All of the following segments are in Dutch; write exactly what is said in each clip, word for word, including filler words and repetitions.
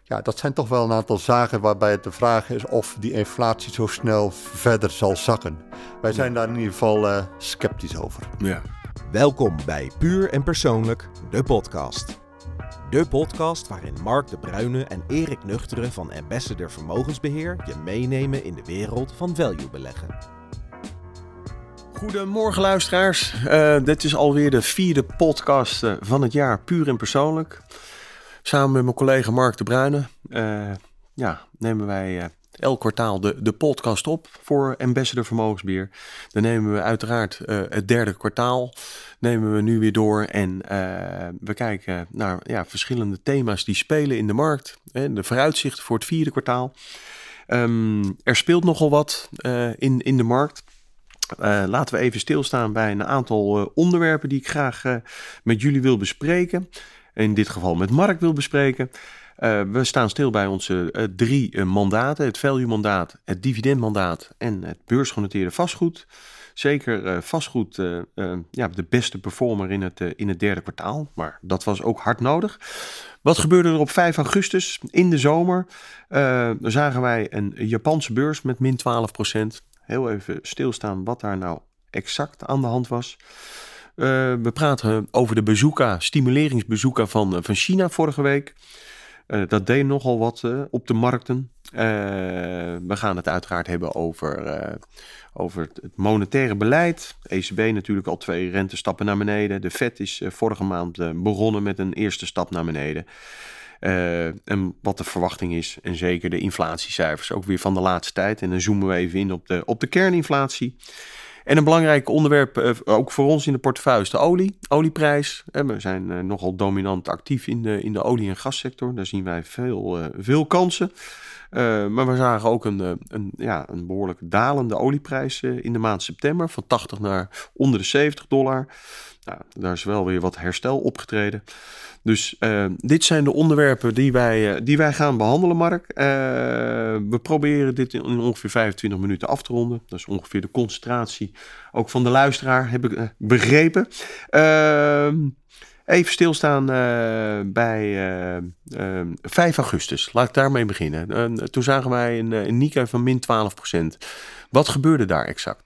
ja, dat zijn toch wel een aantal zaken waarbij het de vraag is of die inflatie zo snel verder zal zakken. Wij zijn daar in ieder geval uh, sceptisch over. Ja. Welkom bij Puur en Persoonlijk, de podcast. De podcast waarin Mark de Bruyne en Erik Nuchteren van Ambassador Vermogensbeheer je meenemen in de wereld van value beleggen. Goedemorgen luisteraars. Uh, dit is alweer de vierde podcast uh, van het jaar Puur en Persoonlijk. Samen met mijn collega Mark de Bruyne uh, ja, nemen wij uh, elk kwartaal de, de podcast op voor Ambassador Vermogensbeheer. Dan nemen we uiteraard uh, het derde kwartaal nemen we nu weer door en uh, we kijken naar ja, verschillende thema's die spelen in de markt. Hè, de vooruitzichten voor het vierde kwartaal. Um, er speelt nogal wat uh, in, in de markt. Uh, laten we even stilstaan bij een aantal uh, onderwerpen die ik graag uh, met jullie wil bespreken. In dit geval met Mark wil bespreken. Uh, we staan stil bij onze uh, drie uh, mandaten. Het value mandaat, het dividendmandaat en het beursgenoteerde vastgoed. Zeker uh, vastgoed uh, uh, ja, de beste performer in het, uh, in het derde kwartaal. Maar dat was ook hard nodig. Wat gebeurde er op vijf augustus in de zomer? Uh, zagen wij een Japanse beurs met min twaalf procent. Heel even stilstaan wat daar nou exact aan de hand was. Uh, we praten over de bazooka, stimuleringsbazooka van, van China vorige week. Uh, dat deed nogal wat uh, op de markten. Uh, we gaan het uiteraard hebben over, uh, over het monetaire beleid. E C B natuurlijk al twee rentestappen naar beneden. De Fed is uh, vorige maand uh, begonnen met een eerste stap naar beneden. Uh, en wat de verwachting is. En zeker de inflatiecijfers ook weer van de laatste tijd. En dan zoomen we even in op de, op de kerninflatie. En een belangrijk onderwerp, uh, ook voor ons in de portefeuille, is de olie, olieprijs. Uh, we zijn uh, nogal dominant actief in de, in de olie- en gassector. Daar zien wij veel, uh, veel kansen. Uh, maar we zagen ook een, een, ja, een behoorlijk dalende olieprijs uh, in de maand september. Van tachtig naar onder de zeventig dollar. Nou, daar is wel weer wat herstel opgetreden. Dus uh, dit zijn de onderwerpen die wij, uh, die wij gaan behandelen, Mark. Uh, we proberen dit in ongeveer vijfentwintig minuten af te ronden. Dat is ongeveer de concentratie ook van de luisteraar, heb ik uh, begrepen. Uh, even stilstaan uh, bij uh, uh, vijf augustus. Laat ik daarmee beginnen. Uh, toen zagen wij een, een Nikkei van min twaalf procent. Wat gebeurde daar exact?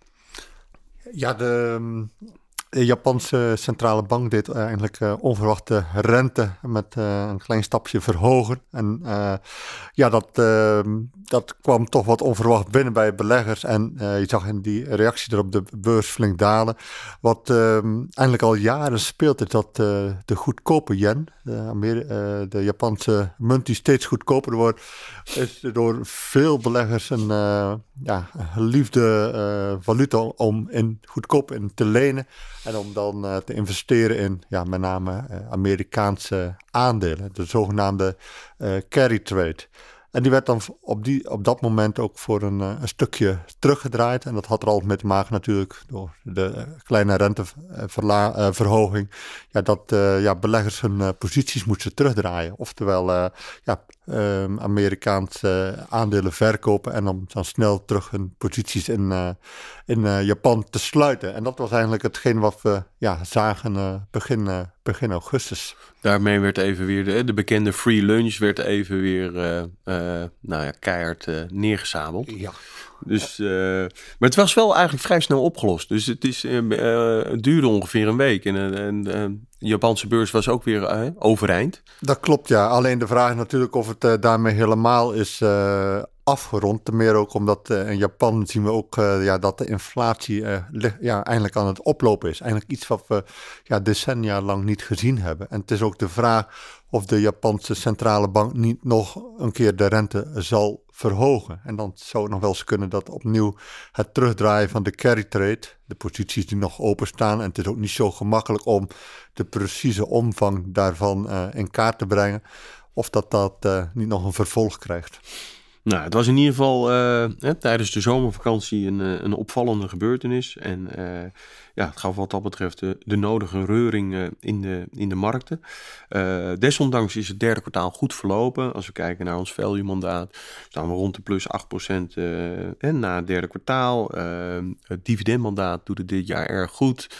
Ja, de... De Japanse centrale bank deed eigenlijk uh, onverwachte rente met uh, een klein stapje verhogen. En uh, ja, dat, uh, dat kwam toch wat onverwacht binnen bij beleggers. En uh, je zag in die reactie er op de beurs flink dalen. Wat uh, eigenlijk al jaren speelt is dat uh, de goedkope yen, de, Ameri- uh, de Japanse munt die steeds goedkoper wordt, is door veel beleggers een uh, ja, geliefde uh, valuta om in goedkoop in te lenen. En om dan uh, te investeren in ja, met name uh, Amerikaanse aandelen, de zogenaamde uh, carry trade. En die werd dan op, die, op dat moment ook voor een, uh, een stukje teruggedraaid. En dat had er al mee te maken natuurlijk door de uh, kleine renteverhoging. Uh, ja, dat uh, ja, beleggers hun uh, posities moesten terugdraaien. Oftewel uh, ja, uh, Amerikaanse uh, aandelen verkopen en om dan snel terug hun posities in, uh, in uh, Japan te sluiten. En dat was eigenlijk hetgeen wat we ja, zagen uh, begin, uh, begin augustus. Daarmee werd even weer de, de bekende free lunch werd even weer uh, uh, nou ja, keihard uh, neergezabeld. Ja. Dus, uh, maar het was wel eigenlijk vrij snel opgelost. Dus het, is, uh, uh, het duurde ongeveer een week. En, uh, en uh, de Japanse beurs was ook weer uh, overeind. Dat klopt, ja. Alleen de vraag is natuurlijk of het uh, daarmee helemaal is uh, afgerond. Ten meer ook omdat uh, in Japan zien we ook uh, ja, dat de inflatie uh, lig, ja, eindelijk aan het oplopen is. Eigenlijk iets wat we ja, decennia lang niet gezien hebben. En het is ook de vraag of de Japanse centrale bank niet nog een keer de rente zal verhogen. En dan zou het nog wel eens kunnen dat opnieuw het terugdraaien van de carry trade, de posities die nog openstaan, en het is ook niet zo gemakkelijk om de precieze omvang daarvan uh, in kaart te brengen, of dat dat uh, niet nog een vervolg krijgt. Nou, het was in ieder geval uh, hè, tijdens de zomervakantie een, een opvallende gebeurtenis. En uh, ja, het gaf wat dat betreft de, de nodige reuring uh, in, de, in de markten. Uh, desondanks is het derde kwartaal goed verlopen. Als we kijken naar ons value mandaat, staan we rond de plus acht procent uh, en na het derde kwartaal. Uh, het dividendmandaat doet het dit jaar erg goed.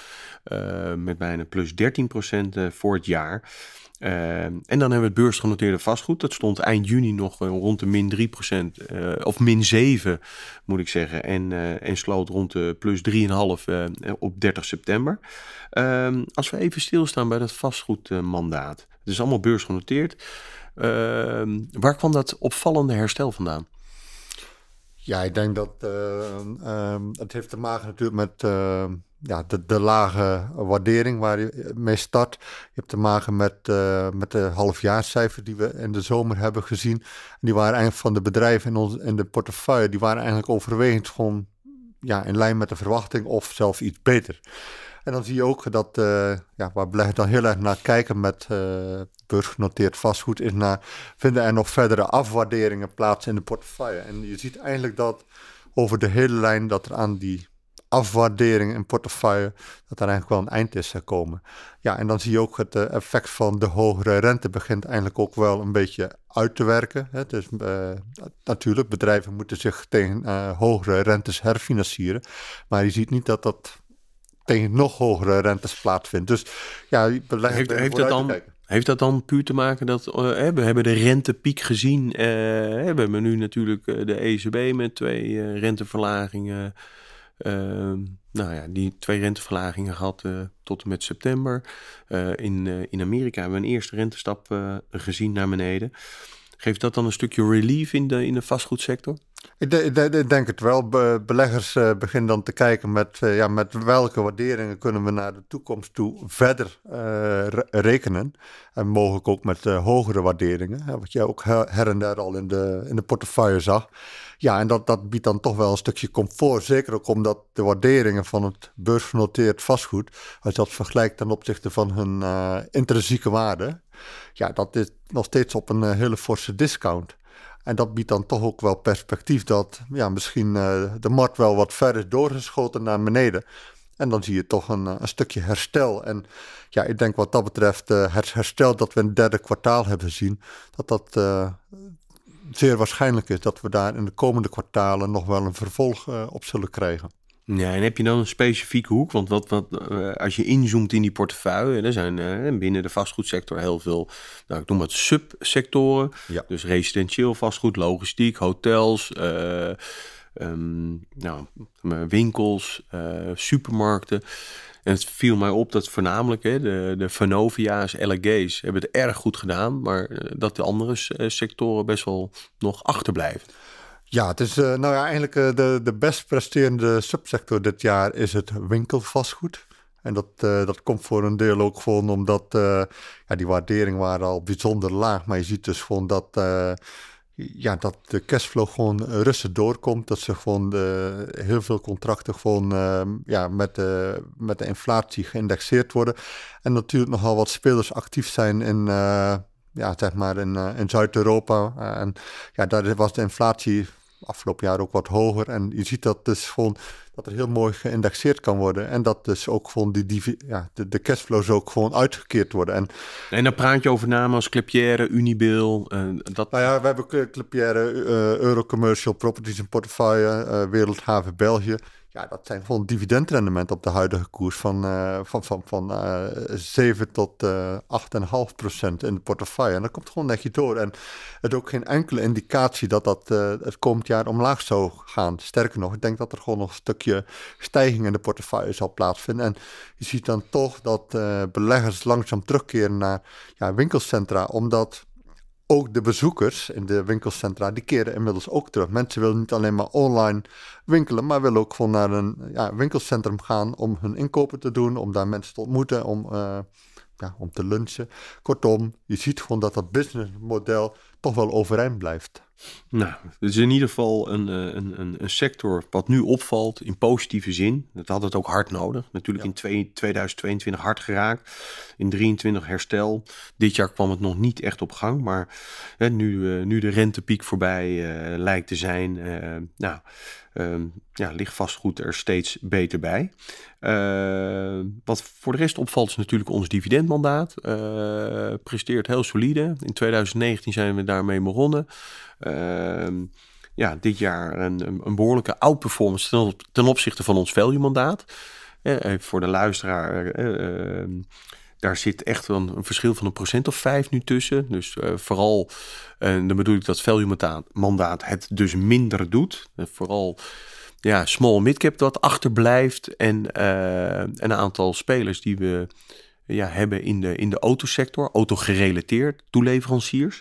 Uh, met bijna plus dertien procent uh, voor het jaar. Uh, en dan hebben we het beursgenoteerde vastgoed. Dat stond eind juni nog uh, rond de min drie procent. Uh, of min zeven moet ik zeggen. En, uh, en sloot rond de plus drie komma vijf uh, op dertig september. Uh, als we even stilstaan bij dat vastgoedmandaat. Het is allemaal beursgenoteerd. Uh, waar kwam dat opvallende herstel vandaan? Ja, ik denk dat uh, um, het heeft te maken natuurlijk met uh, ja, de, de lage waardering waar je mee start. Je hebt te maken met, uh, met de halfjaarscijfers die we in de zomer hebben gezien. En die waren eigenlijk van de bedrijven in, ons, in de portefeuille, die waren eigenlijk overwegend gewoon ja, in lijn met de verwachting of zelfs iets beter. En dan zie je ook dat, uh, ja, waar beleggers dan heel erg naar kijken met uh, beursgenoteerd vastgoed, is naar, vinden er nog verdere afwaarderingen plaats in de portefeuille. En je ziet eigenlijk dat over de hele lijn dat er aan die afwaarderingen in portefeuille, dat er eigenlijk wel een eind is gekomen. Ja, en dan zie je ook het uh, effect van de hogere rente begint eigenlijk ook wel een beetje uit te werken. Hè. Dus uh, natuurlijk, bedrijven moeten zich tegen uh, hogere rentes herfinancieren, maar je ziet niet dat dat tegen nog hogere rentes plaatsvindt. Dus ja, heeft, heeft, dat dan, heeft dat dan puur te maken dat uh, we hebben de rentepiek gezien. Uh, we hebben nu natuurlijk uh, de E C B met twee uh, renteverlagingen. Uh, nou ja, die twee renteverlagingen gehad uh, tot en met september. Uh, in, uh, in Amerika hebben we een eerste rentestap uh, gezien naar beneden. Geeft dat dan een stukje relief in de, in de vastgoedsector? Ik, de, ik, de, ik denk het wel. Be, beleggers uh, beginnen dan te kijken met, uh, ja, met welke waarderingen kunnen we naar de toekomst toe verder uh, re- rekenen. En mogelijk ook met uh, hogere waarderingen. Hè, wat je ook her en der al in de, in de portefeuille zag. Ja, en dat, dat biedt dan toch wel een stukje comfort. Zeker ook omdat de waarderingen van het beursgenoteerd vastgoed, als je dat vergelijkt ten opzichte van hun uh, intrinsieke waarde, ja, dat is nog steeds op een uh, hele forse discount. En dat biedt dan toch ook wel perspectief dat ja, misschien uh, de markt wel wat ver is doorgeschoten naar beneden. En dan zie je toch een, een stukje herstel. En ja, ik denk wat dat betreft uh, het herstel dat we in het derde kwartaal hebben gezien, dat dat uh, zeer waarschijnlijk is dat we daar in de komende kwartalen nog wel een vervolg uh, op zullen krijgen. Ja, en heb je dan een specifieke hoek? Want wat, wat, uh, als je inzoomt in die portefeuille, er zijn uh, binnen de vastgoedsector heel veel, nou, ik noem het subsectoren. Ja. Dus residentieel vastgoed, logistiek, hotels, uh, um, nou, winkels, uh, supermarkten. En het viel mij op dat voornamelijk hè, de, de Vonovia's, L G G's hebben het erg goed gedaan, maar uh, dat de andere uh, sectoren best wel nog achterblijven. Ja, het is uh, nou ja, eigenlijk uh, de, de best presterende subsector dit jaar is het winkelvastgoed. En dat, uh, dat komt voor een deel ook gewoon omdat uh, ja, die waarderingen waren al bijzonder laag. Maar je ziet dus gewoon dat, uh, ja, dat de cashflow gewoon rustig doorkomt. Dat ze gewoon de, heel veel contracten gewoon uh, ja, met, de, met de inflatie geïndexeerd worden. En natuurlijk nogal wat spelers actief zijn in, uh, ja, zeg maar in, uh, in Zuid-Europa. Uh, en ja, daar was de inflatie afgelopen jaar ook wat hoger. En je ziet dat dus gewoon dat er heel mooi geïndexeerd kan worden. En dat dus ook gewoon die, die ja, de, de cashflows ook gewoon uitgekeerd worden. En, en dan praat je over namen als Klépierre, Unibail. Uh, dat... Nou ja, we hebben Klépierre, uh, Eurocommercial Properties in portefeuille, uh, Wereldhaven België. Ja, dat zijn gewoon dividendrendementen op de huidige koers van, uh, van, van, van uh, zeven tot uh, acht komma vijf procent in de portefeuille. En dat komt gewoon netjes door. En het is ook geen enkele indicatie dat dat uh, het komend jaar omlaag zou gaan. Sterker nog, ik denk dat er gewoon nog een stukje stijging in de portefeuille zal plaatsvinden. En je ziet dan toch dat uh, beleggers langzaam terugkeren naar ja, winkelcentra, omdat ook de bezoekers in de winkelcentra, die keren inmiddels ook terug. Mensen willen niet alleen maar online winkelen, maar willen ook gewoon naar een ja, winkelcentrum gaan om hun inkopen te doen, om daar mensen te ontmoeten, om, uh, ja, om te lunchen. Kortom, je ziet gewoon dat dat businessmodel toch wel overeind blijft. Nou, het is in ieder geval een, een, een, een sector wat nu opvalt in positieve zin. Dat had het ook hard nodig. Natuurlijk ja. in twee, tweeduizend tweeëntwintig hard geraakt. In drieëntwintig herstel. Dit jaar kwam het nog niet echt op gang. Maar hè, nu, uh, nu de rentepiek voorbij uh, lijkt te zijn. Uh, nou, uh, ja, ligt vastgoed er steeds beter bij. Uh, wat voor de rest opvalt is natuurlijk ons dividendmandaat. Uh, presteert heel solide. In tweeduizend negentien zijn we daarmee begonnen. Uh, ja, dit jaar een, een behoorlijke outperformance ten, ten opzichte van ons value mandaat. Eh, voor de luisteraar, eh, uh, daar zit echt wel een, een verschil van een procent of vijf nu tussen. Dus uh, vooral, uh, dan bedoel ik dat value mandaat het dus minder doet. Uh, vooral ja, small midcap dat achterblijft en uh, een aantal spelers die we ja, hebben in de, in de autosector, autogerelateerd, toeleveranciers.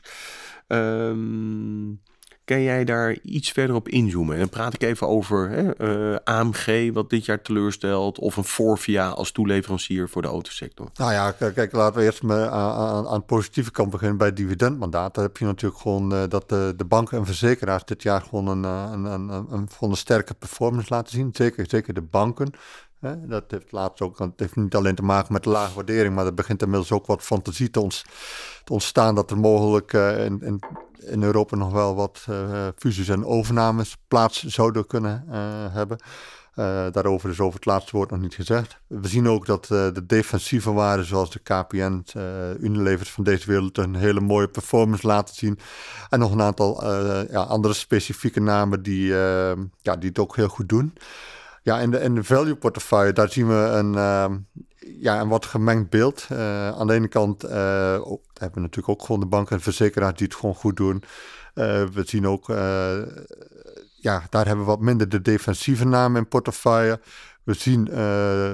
Um, kan jij daar iets verder op inzoomen? En dan praat ik even over hè, uh, A M G, wat dit jaar teleurstelt, of een Forvia als toeleverancier voor de autosector. Nou ja, kijk, kijk laten we eerst me aan, aan, aan de positieve kant beginnen bij het dividendmandaat. Daar heb je natuurlijk gewoon uh, dat de, de banken en verzekeraars dit jaar gewoon een, een, een, een, een, een sterke performance laten zien. Zeker, zeker de banken. Hè? Dat heeft laatst ook, het heeft niet alleen te maken met de lage waardering, maar er begint inmiddels ook wat fantasie te, ons, te ontstaan dat er mogelijk uh, in, in, in Europa nog wel wat uh, fusies en overnames plaats zouden kunnen uh, hebben. Uh, daarover is over het laatste woord nog niet gezegd. We zien ook dat uh, de defensieve waarden zoals de K P N, uh, Unilevers van deze wereld een hele mooie performance laten zien. En nog een aantal uh, ja, andere specifieke namen die, uh, ja, die het ook heel goed doen. Ja, in de, in de value portefeuille, daar zien we een, uh, ja, een wat gemengd beeld. Uh, aan de ene kant uh, oh, hebben we natuurlijk ook gewoon de banken en verzekeraars die het gewoon goed doen. Uh, we zien ook, uh, ja, daar hebben we wat minder de defensieve namen in portefeuille. We zien uh,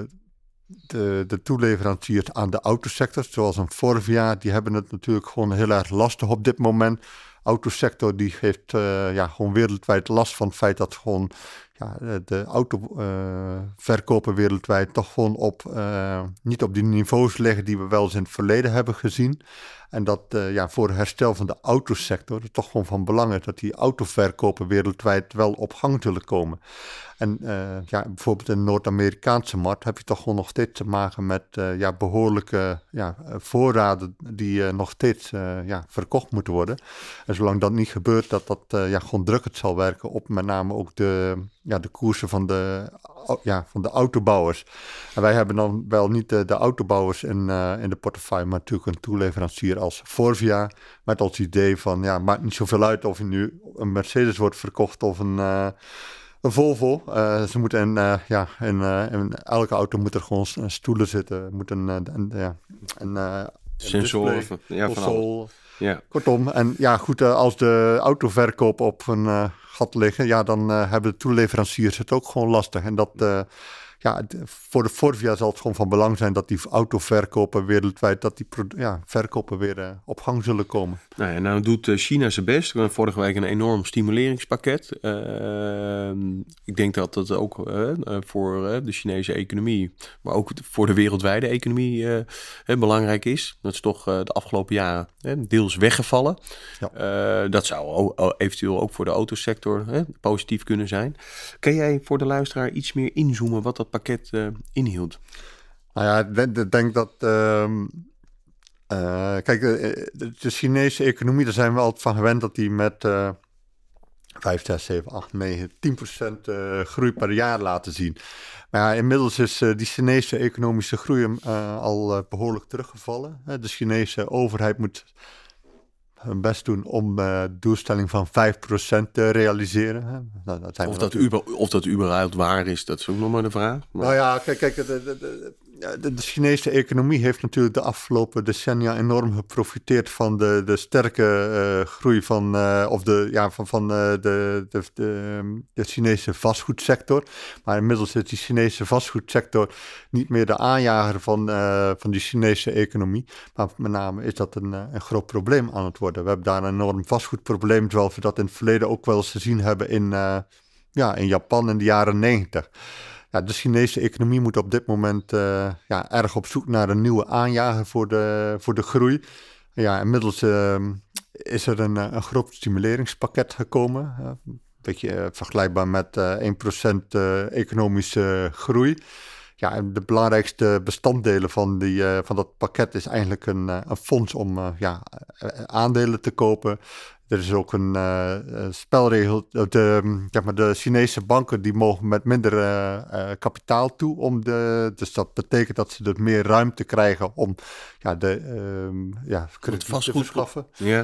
de, de toeleveranciers aan de autosector, zoals een Forvia, die hebben het natuurlijk gewoon heel erg lastig op dit moment. Autosector die heeft uh, ja, gewoon wereldwijd last van het feit dat gewoon ja, de autoverkopen uh, wereldwijd toch gewoon op uh, niet op die niveaus liggen die we wel eens in het verleden hebben gezien. En dat uh, ja, voor het herstel van de autosector het toch gewoon van belang is dat die autoverkopen wereldwijd wel op gang zullen komen. En uh, ja, bijvoorbeeld in de Noord-Amerikaanse markt heb je toch gewoon nog steeds te maken met uh, ja, behoorlijke ja, voorraden die uh, nog steeds uh, ja, verkocht moeten worden. En zolang dat niet gebeurt, dat dat uh, ja, gewoon drukkend zal werken op met name ook de, ja, de koersen van de, ja, van de autobouwers. En wij hebben dan wel niet de, de autobouwers in, uh, in de portefeuille, maar natuurlijk een toeleverancier als Forvia, met als idee van, ja, maakt niet zoveel uit of je nu een Mercedes wordt verkocht of een... Uh, Een Volvo. Uh, ze moeten in, uh, ja, in, uh, in elke auto moet er gewoon stoelen zitten. Moet een, uh, een, ja, een, uh, sensoren, ja, console. Ja. Kortom, en ja, goed, uh, als de autoverkoop op een uh, gat liggen, ja, dan uh, hebben de toeleveranciers het ook gewoon lastig. En dat, uh, ja, voor de Forvia zal het gewoon van belang zijn dat die autoverkopen wereldwijd, dat die ja, verkopen weer uh, op gang zullen komen. Nou ja, nou doet China zijn best. We hadden vorige week een enorm stimuleringspakket. Uh, ik denk dat dat ook uh, voor uh, de Chinese economie, maar ook voor de wereldwijde economie uh, uh, belangrijk is. Dat is toch uh, de afgelopen jaren uh, deels weggevallen. Ja. Uh, dat zou o- eventueel ook voor de autosector uh, positief kunnen zijn. Kan jij voor de luisteraar iets meer inzoomen wat dat pakket uh, inhield? Nou ja, ik denk, denk dat... Uh... Uh, kijk, de, de Chinese economie, daar zijn we altijd van gewend dat die met uh, vijf, zes, zeven, acht, negen, tien procent uh, groei per jaar laten zien. Maar ja, inmiddels is uh, die Chinese economische groei uh, al uh, behoorlijk teruggevallen. Uh, de Chinese overheid moet hun best doen om de uh, doelstelling van vijf procent te realiseren. Hè. Nou, dat zijn of, dat uber, of dat überhaupt waar is, dat is ook nog maar de vraag. Maar... Nou ja, kijk, kijk de, de, de, de, de Chinese economie heeft natuurlijk de afgelopen decennia enorm geprofiteerd van de, de sterke uh, groei van, uh, of de, ja, van, van uh, de, de, de, de Chinese vastgoedsector. Maar inmiddels is die Chinese vastgoedsector niet meer de aanjager van, uh, van die Chinese economie. Maar met name is dat een, een groot probleem aan het worden. We hebben daar een enorm vastgoedprobleem, terwijl we dat in het verleden ook wel eens gezien hebben in, uh, ja, in Japan in de jaren negentig. Ja, de Chinese economie moet op dit moment uh, ja, erg op zoek naar een nieuwe aanjager voor de, voor de groei. Ja, inmiddels uh, is er een, een groot stimuleringspakket gekomen. Uh, een beetje uh, vergelijkbaar met uh, één procent uh, economische groei. Ja, en de belangrijkste bestanddelen van, die, uh, van dat pakket is eigenlijk een, uh, een fonds om uh, ja, aandelen te kopen. Er is ook een uh, spelregel. De, zeg maar, de Chinese banken die mogen met minder uh, uh, kapitaal toe. Om de, dus dat betekent dat ze dus meer ruimte krijgen om ja, de uh, ja, krediet te verschaffen. Ja.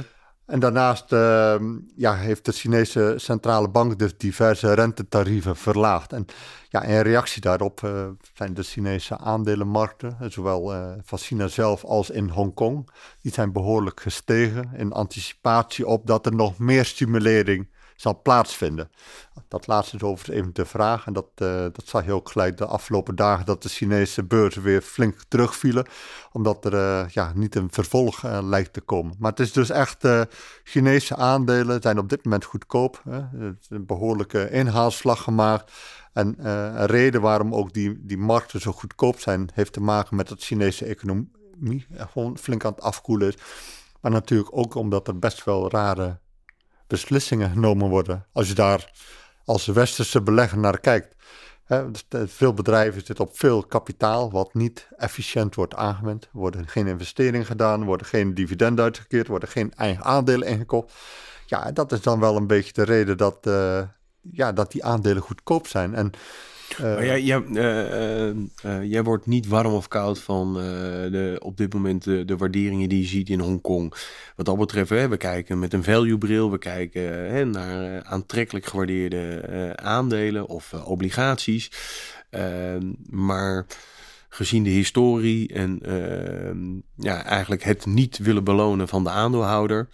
En daarnaast uh, ja, heeft de Chinese centrale bank dus diverse rentetarieven verlaagd. En ja, in reactie daarop uh, zijn de Chinese aandelenmarkten, zowel uh, van China zelf als in Hongkong, die zijn behoorlijk gestegen in anticipatie op dat er nog meer stimulering zal plaatsvinden. Dat laatste is overigens even de vraag. En dat, uh, dat zag je ook gelijk de afgelopen dagen, dat de Chinese beurzen weer flink terugvielen. Omdat er uh, ja, niet een vervolg uh, lijkt te komen. Maar het is dus echt, uh, Chinese aandelen zijn op dit moment goedkoop. Hè. Het is een behoorlijke inhaalslag gemaakt. En uh, een reden waarom ook die, die markten zo goedkoop zijn, heeft te maken met dat Chinese economie uh, gewoon flink aan het afkoelen is. Maar natuurlijk ook omdat er best wel rare beslissingen genomen worden. Als je daar als westerse belegger naar kijkt. Hè, veel bedrijven zitten op veel kapitaal wat niet efficiënt wordt aangewend. Er worden geen investeringen gedaan, er worden geen dividenden uitgekeerd, er worden geen eigen aandelen ingekocht. Ja, dat is dan wel een beetje de reden dat, uh, ja, dat die aandelen goedkoop zijn. En Uh, maar jij, jij, uh, uh, uh, jij wordt niet warm of koud van uh, de, op dit moment de, de waarderingen die je ziet in Hongkong. Wat dat betreft, hè, we kijken met een value bril, we kijken uh, hè, naar uh, aantrekkelijk gewaardeerde uh, aandelen of uh, obligaties. Uh, maar gezien de historie en uh, ja, eigenlijk het niet willen belonen van de aandeelhouder,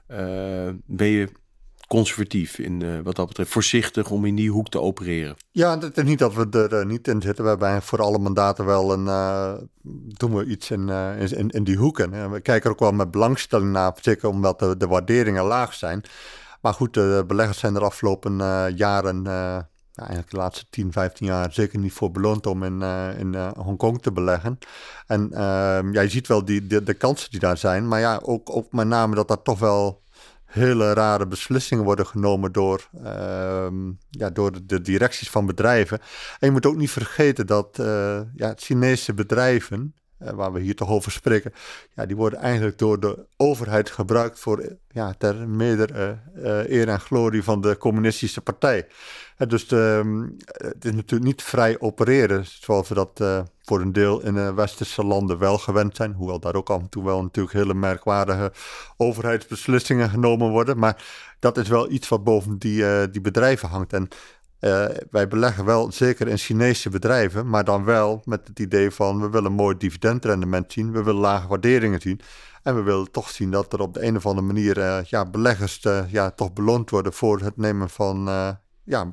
uh, ben je conservatief in uh, wat dat betreft, voorzichtig om in die hoek te opereren. Ja, het is niet dat we er uh, niet in zitten. We hebben voor alle mandaten wel een, uh, doen we iets in, uh, in, in die hoeken. En we kijken er ook wel met belangstelling naar, zeker omdat de, de waarderingen laag zijn. Maar goed, de beleggers zijn er afgelopen uh, jaren, uh, ja, eigenlijk de laatste tien, vijftien jaar, zeker niet voor beloond om in, uh, in uh, Hongkong te beleggen. En uh, ja, je ziet wel die, de, de kansen die daar zijn, maar ja, ook, ook met name dat dat toch wel hele rare beslissingen worden genomen door, uh, ja, door de, de directies van bedrijven. En je moet ook niet vergeten dat uh, ja, Chinese bedrijven, uh, waar we hier toch over spreken, ja, die worden eigenlijk door de overheid gebruikt voor, ja, ter meerdere uh, uh, eer en glorie van de communistische partij. Uh, dus de, um, het is natuurlijk niet vrij opereren, zoals we dat uh, voor een deel in de westerse landen wel gewend zijn. Hoewel daar ook af en toe wel natuurlijk hele merkwaardige overheidsbeslissingen genomen worden. Maar dat is wel iets wat boven die, uh, die bedrijven hangt. En uh, wij beleggen wel zeker in Chinese bedrijven, maar dan wel met het idee van we willen een mooi dividendrendement zien. We willen lage waarderingen zien. En we willen toch zien dat er op de een of andere manier uh, ja, beleggers uh, ja, toch beloond worden voor het nemen van uh, ja,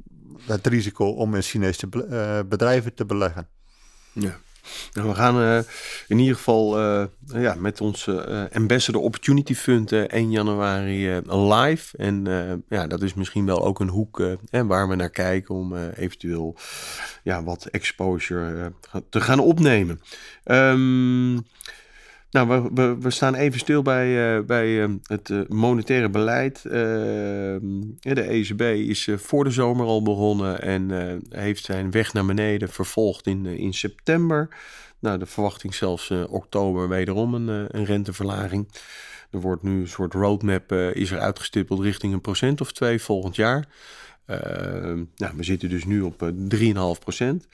het risico om in Chinese be- uh, bedrijven te beleggen. Ja. Nou, we gaan uh, in ieder geval uh, ja, met ons uh, Ambassador Opportunity Fund uh, één januari uh, live. En uh, ja, dat is misschien wel ook een hoek uh, hè, waar we naar kijken om uh, eventueel ja, wat exposure uh, te gaan opnemen. Um, Nou, we, we, we staan even stil bij, uh, bij uh, het uh, monetaire beleid. Uh, de E C B is uh, voor de zomer al begonnen en uh, heeft zijn weg naar beneden vervolgd in, uh, in september. Nou, de verwachting zelfs uh, oktober wederom een, uh, een renteverlaging. Er wordt nu een soort roadmap uh, is er uitgestippeld richting een procent of twee volgend jaar. Uh, nou, we zitten dus nu op uh, drie komma vijf procent.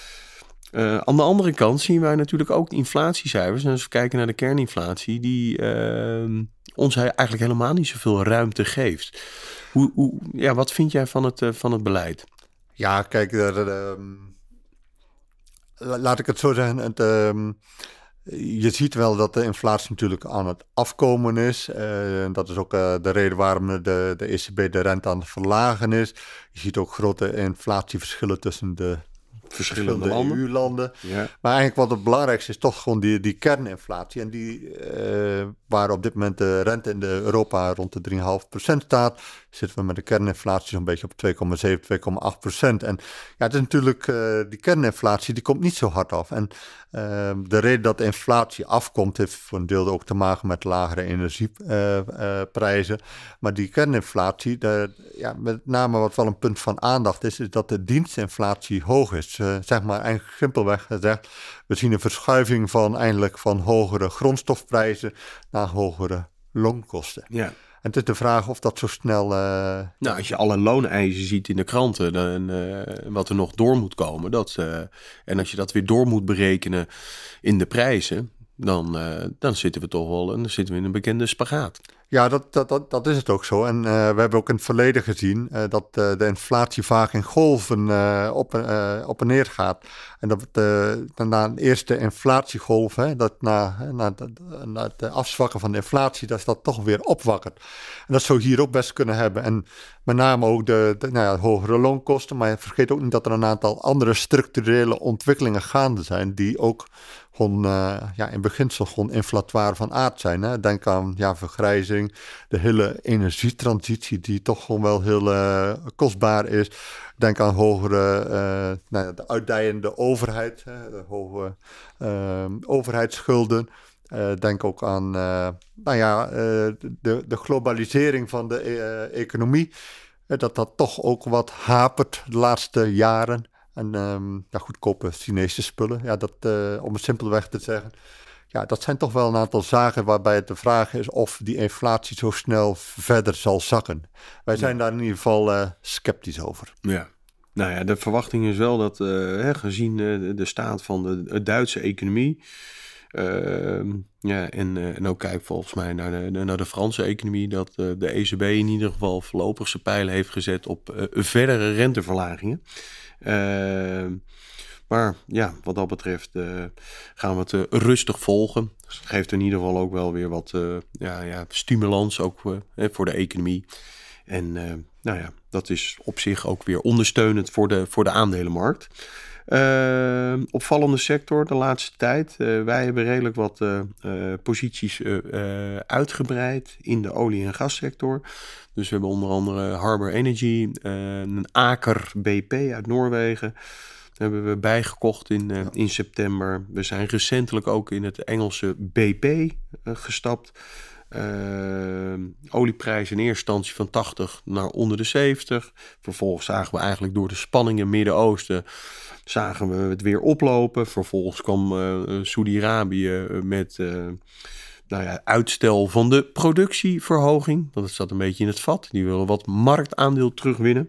Uh, aan de andere kant zien wij natuurlijk ook de inflatiecijfers. En als we kijken naar de kerninflatie, die uh, ons eigenlijk helemaal niet zoveel ruimte geeft. Hoe, hoe, ja, wat vind jij van het, uh, van het beleid? Ja, kijk, er, um, laat ik het zo zeggen. Het, um, je ziet wel dat de inflatie natuurlijk aan het afkomen is. Uh, dat is ook uh, de reden waarom de, de E C B de rente aan het verlagen is. Je ziet ook grote inflatieverschillen tussen de verschillende E U-landen. Ja. Maar eigenlijk wat het belangrijkste is toch gewoon die, die kerninflatie. En die, uh, waar op dit moment de rente in de Europa rond de drie komma vijf procent staat, zitten we met de kerninflatie zo'n beetje op twee komma zeven, twee komma acht procent. En ja, het is natuurlijk, uh, die kerninflatie, die komt niet zo hard af. En uh, de reden dat de inflatie afkomt, heeft voor een deel ook te maken met lagere energieprijzen. Uh, uh, maar die kerninflatie, de, ja, met name wat wel een punt van aandacht is, is dat de dienstinflatie hoog is. Uh, zeg maar eigenlijk simpelweg gezegd, we zien een verschuiving van eindelijk van hogere grondstofprijzen naar hogere loonkosten. Ja. En het is de vraag of dat zo snel... Uh, nou, als je alle looneisen ziet in de kranten, dan, uh, wat er nog door moet komen, dat, uh, en als je dat weer door moet berekenen in de prijzen, dan, uh, dan zitten we toch wel dan zitten we in een bekende spagaat. Ja, dat, dat, dat, dat is het ook zo. En uh, we hebben ook in het verleden gezien uh, dat uh, de inflatie vaak in golven uh, op, uh, op en neer gaat. En dat uh, na een eerste inflatiegolf, hè, dat na, na, na het afzwakken van de inflatie, dat dat toch weer opwakkert. En dat zou hier ook best kunnen hebben. En met name ook de, de nou ja, hogere loonkosten. Maar vergeet ook niet dat er een aantal andere structurele ontwikkelingen gaande zijn die ook gewoon uh, ja, in beginsel gewoon inflatoire van aard zijn. Hè? Denk aan ja, vergrijzing, de hele energietransitie die toch gewoon wel heel uh, kostbaar is. Denk aan hogere, uh, nou ja, de uitdijende overheid, hè? De hoge uh, overheidsschulden. Uh, denk ook aan uh, nou ja, uh, de, de globalisering van de uh, economie. Uh, dat dat toch ook wat hapert de laatste jaren. En um, ja, goedkope Chinese spullen, ja, dat, uh, om het simpelweg te zeggen. Ja, dat zijn toch wel een aantal zaken waarbij het de vraag is of die inflatie zo snel verder zal zakken. Wij zijn ja. daar in ieder geval uh, sceptisch over. Ja, nou ja, de verwachting is wel dat uh, hè, gezien uh, de staat van de, de Duitse economie, Uh, ja, en, uh, en ook kijk volgens mij naar de, naar de Franse economie, dat uh, de E C B in ieder geval voorlopig zijn pijlen heeft gezet op uh, verdere renteverlagingen. Uh, maar ja, wat dat betreft uh, gaan we het uh, rustig volgen. Dus het geeft in ieder geval ook wel weer wat uh, ja, ja, stimulans ook, uh, voor de economie. En uh, nou ja, dat is op zich ook weer ondersteunend voor de, voor de aandelenmarkt. Uh, opvallende sector de laatste tijd. Uh, wij hebben redelijk wat uh, uh, posities uh, uh, uitgebreid in de olie- en gassector. Dus we hebben onder andere Harbour Energy, uh, een Aker B P uit Noorwegen. Hebben we bijgekocht in, uh, in september. We zijn recentelijk ook in het Engelse B P uh, gestapt. Uh, olieprijs in eerste instantie van tachtig naar onder de zeventig. Vervolgens zagen we eigenlijk door de spanningen in het Midden-Oosten zagen we het weer oplopen. Vervolgens kwam uh, Saudi-Arabië met uh, nou ja, uitstel van de productieverhoging. Dat zat een beetje in het vat. Die willen wat marktaandeel terugwinnen.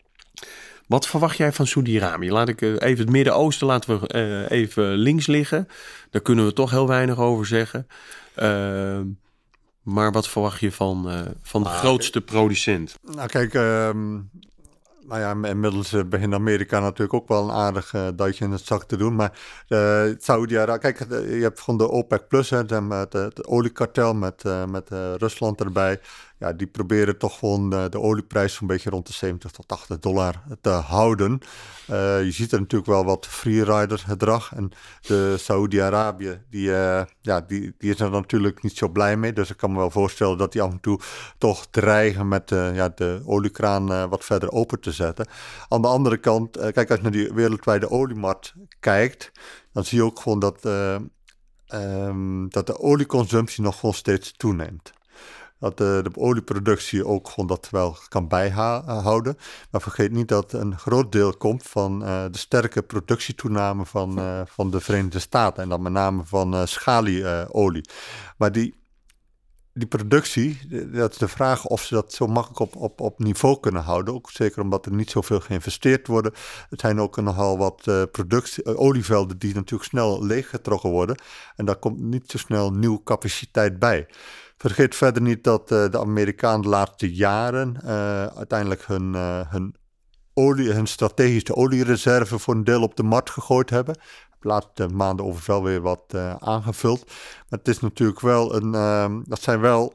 Wat verwacht jij van Saudi-Arabië? Laat ik uh, even het Midden-Oosten laten we uh, even links liggen. Daar kunnen we toch heel weinig over zeggen. Uh, maar wat verwacht je van, uh, van de ah, grootste producent? Nou kijk, um, nou ja, inmiddels uh, begint Amerika natuurlijk ook wel een aardig uh, duitje in het zak te doen. Maar uh, Saudi-Arabië, kijk, je hebt gewoon de OPEC Plus, hè, de, het, het oliekartel met, uh, met uh, Rusland erbij. Ja, die proberen toch gewoon de, de olieprijs zo'n beetje rond de zeventig tot tachtig dollar te houden. Uh, je ziet er natuurlijk wel wat freerider gedrag. En de Saudi-Arabië, die, uh, ja, die, die is er natuurlijk niet zo blij mee. Dus ik kan me wel voorstellen dat die af en toe toch dreigen met uh, ja, de oliekraan uh, wat verder open te zetten. Aan de andere kant, uh, kijk, als je naar die wereldwijde oliemarkt kijkt, dan zie je ook gewoon dat, uh, um, dat de olieconsumptie nog gewoon steeds toeneemt. Dat de, de olieproductie ook gewoon dat wel kan bijhouden. Maar vergeet niet dat een groot deel komt van uh, de sterke productietoename van, uh, van de Verenigde Staten. En dan met name van uh, schalieolie. Uh, maar die, die productie, dat is de vraag of ze dat zo makkelijk op, op, op niveau kunnen houden. Ook zeker omdat er niet zoveel geïnvesteerd worden. Het zijn ook nogal wat uh, productie, uh, olievelden die natuurlijk snel leeggetrokken worden. En daar komt niet zo snel nieuwe capaciteit bij. Vergeet verder niet dat uh, de Amerikanen de laatste jaren uh, uiteindelijk hun, uh, hun, olie, hun strategische oliereserve voor een deel op de markt gegooid hebben. De laatste maanden overigens wel weer wat uh, aangevuld. Maar het is natuurlijk wel een, uh, dat zijn wel,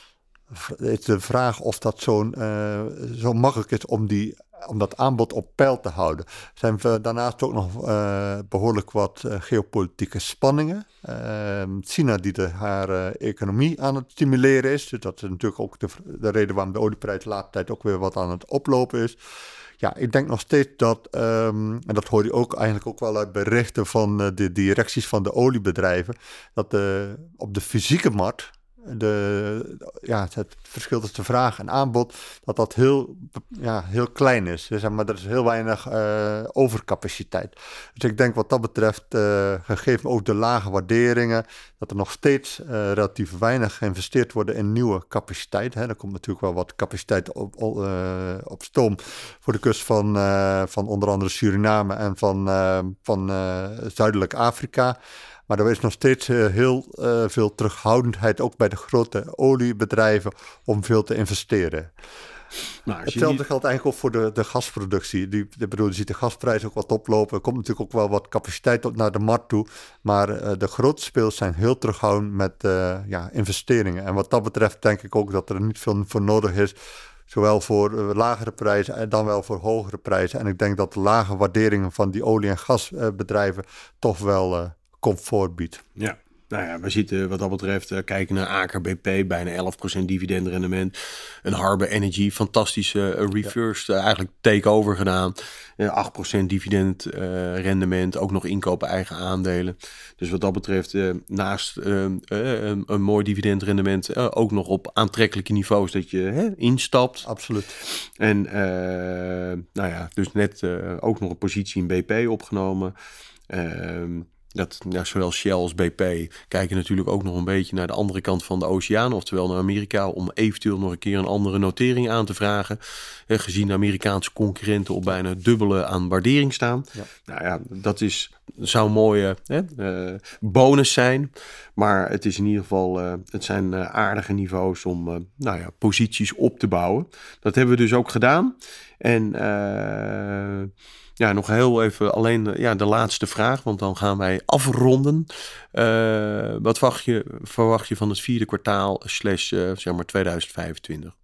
het is de vraag of dat zo'n, uh, zo makkelijk is om die om dat aanbod op peil te houden. Er zijn we daarnaast ook nog uh, behoorlijk wat uh, geopolitieke spanningen. Uh, China die de, haar uh, economie aan het stimuleren is. Dus dat is natuurlijk ook de, de reden waarom de olieprijs de laatste tijd ook weer wat aan het oplopen is. Ja, ik denk nog steeds dat, um, en dat hoor je ook eigenlijk ook wel uit berichten van uh, de directies van de oliebedrijven, dat uh, op de fysieke markt, De, ja, het verschil tussen vraag en aanbod, dat dat heel, ja, heel klein is. Dus, maar er is heel weinig uh, overcapaciteit. Dus ik denk wat dat betreft, uh, gegeven ook de lage waarderingen, dat er nog steeds uh, relatief weinig geïnvesteerd wordt in nieuwe capaciteit. Hè. Er komt natuurlijk wel wat capaciteit op, uh, op stoom voor de kust van, uh, van onder andere Suriname en van, uh, van uh, Zuidelijk Afrika. Maar er is nog steeds uh, heel uh, veel terughoudendheid, ook bij de grote oliebedrijven, om veel te investeren. Nou, Hetzelfde niet... geldt eigenlijk ook voor de, de gasproductie. Die, de, bedoel, je ziet de gasprijs ook wat oplopen. Er komt natuurlijk ook wel wat capaciteit op naar de markt toe. Maar uh, de grote speels zijn heel terughoudend met uh, ja, investeringen. En wat dat betreft denk ik ook dat er niet veel voor nodig is. Zowel voor uh, lagere prijzen en dan wel voor hogere prijzen. En ik denk dat de lage waarderingen van die olie- en gasbedrijven uh, toch wel uh, comfort biedt. Ja. Nou ja, we zitten wat dat betreft, uh, kijken naar Aker B P, bijna elf procent dividendrendement. Een Harbour Energy, fantastische uh, reversed, uh, eigenlijk takeover gedaan. Uh, acht procent dividendrendement, uh, ook nog inkopen eigen aandelen. Dus wat dat betreft, uh, naast uh, uh, een, een mooi dividendrendement, uh, ook nog op aantrekkelijke niveaus dat je hè, instapt. Absoluut. En uh, nou ja, dus net uh, ook nog een positie in B P opgenomen. Uh, Dat, ja, zowel Shell als B P kijken natuurlijk ook nog een beetje naar de andere kant van de oceaan, oftewel naar Amerika, om eventueel nog een keer een andere notering aan te vragen. Eh, gezien de Amerikaanse concurrenten op bijna dubbele aan waardering staan. Ja. Nou ja, dat is, zou een mooie eh, uh, bonus zijn. Maar het is in ieder geval, uh, het zijn uh, aardige niveaus om uh, nou ja, posities op te bouwen. Dat hebben we dus ook gedaan. En uh, Ja, nog heel even alleen ja, de laatste vraag, want dan gaan wij afronden. Uh, wat verwacht je, verwacht je van het vierde kwartaal slash uh, zeg maar tweeduizend vijfentwintig?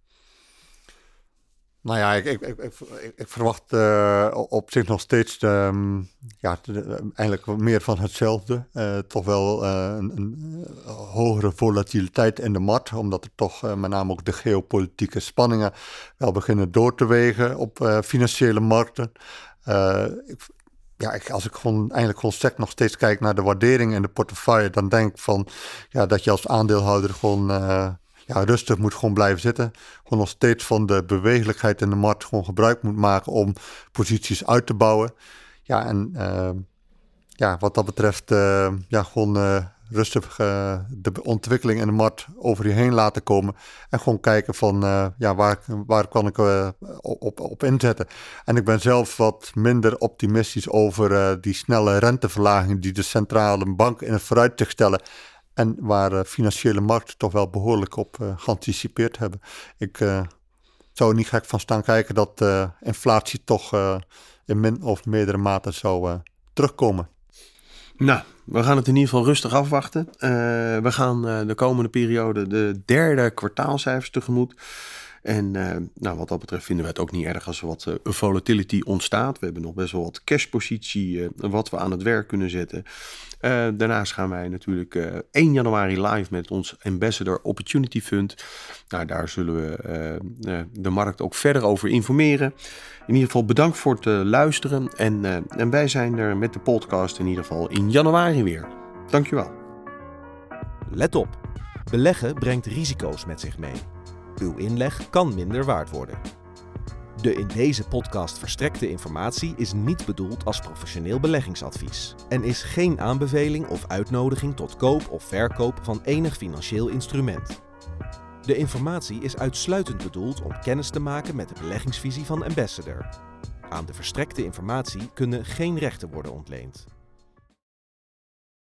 Nou ja, ik, ik, ik, ik, ik verwacht uh, op zich nog steeds de, um, ja, de, de, eigenlijk meer van hetzelfde. Uh, toch wel uh, een, een hogere volatiliteit in de markt, omdat er toch uh, met name ook de geopolitieke spanningen wel beginnen door te wegen op uh, financiële markten. Uh, ik, ja, ik, als ik gewoon eigenlijk gewoon sec nog steeds kijk naar de waardering in de portefeuille, dan denk ik van ja, dat je als aandeelhouder gewoon uh, ja, rustig moet gewoon blijven zitten. Gewoon nog steeds van de bewegelijkheid in de markt gewoon gebruik moet maken om posities uit te bouwen. Ja, en uh, ja, wat dat betreft uh, ja, gewoon uh, rustig uh, de ontwikkeling in de markt over je heen laten komen. En gewoon kijken van uh, ja, waar, waar kan ik uh, op, op inzetten. En ik ben zelf wat minder optimistisch over uh, die snelle renteverlaging die de centrale bank in het vooruitzicht stellen. En waar uh, financiële markten toch wel behoorlijk op uh, geanticipeerd hebben. Ik uh, zou er niet gek van staan kijken dat uh, inflatie toch uh, in min of meerdere mate zou uh, terugkomen. Nou, we gaan het in ieder geval rustig afwachten. Uh, we gaan uh, de komende periode de derde kwartaalcijfers tegemoet. En uh, nou, wat dat betreft vinden we het ook niet erg als er wat uh, volatility ontstaat. We hebben nog best wel wat cashpositie uh, wat we aan het werk kunnen zetten. Uh, daarnaast gaan wij natuurlijk uh, één januari live met ons Ambassador Opportunity Fund. Nou, daar zullen we uh, uh, de markt ook verder over informeren. In ieder geval bedankt voor het uh, luisteren. En, uh, en wij zijn er met de podcast in ieder geval in januari weer. Dankjewel. Let op, beleggen brengt risico's met zich mee. Uw inleg kan minder waard worden. De in deze podcast verstrekte informatie is niet bedoeld als professioneel beleggingsadvies en is geen aanbeveling of uitnodiging tot koop of verkoop van enig financieel instrument. De informatie is uitsluitend bedoeld om kennis te maken met de beleggingsvisie van Ambassador. Aan de verstrekte informatie kunnen geen rechten worden ontleend.